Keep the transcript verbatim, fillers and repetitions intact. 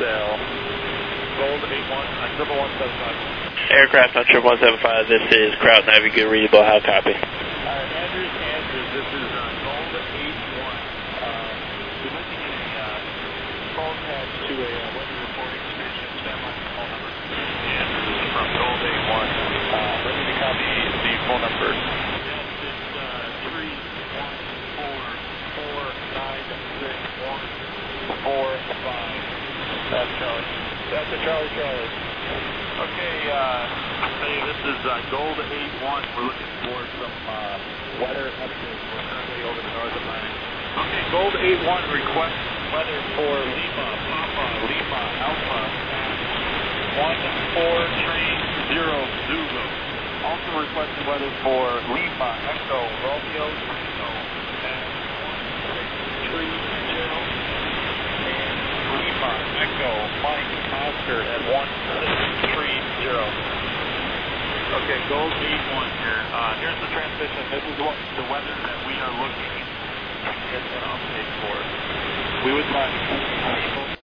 Cell. Gold eight one, uh, triple one seven five. Aircraft on triple one seven five, this is Kraut Navy, good readable, how copy? Alright, Andrews, Andrews, this is uh, Gold eight one. Uh, we're looking at a uh, phone patch to a uh, weather reporting station, stand by the phone number. Andrews from Gold eight one, uh, ready to copy the phone number. Yes, it's uh, three one four four nine six one four five. That's Charlie. That's a Charlie Charlie. Okay, uh, say this is uh, Gold eight one. We're looking for some uh, weather updates. We're currently over the North Atlantic. Okay, Gold eight one request weather for Lima, Papa, Lima, Alpha at one four three zero Zulu. Also requesting weather for Lima, Echo, Romeo, Echo at one six three zero. And Lima, Echo, Mike, Oscar at one six three zero. Okay, Gold eight one here. Uh, here's the transmission. This is what the weather that we are looking to get an update for. We would like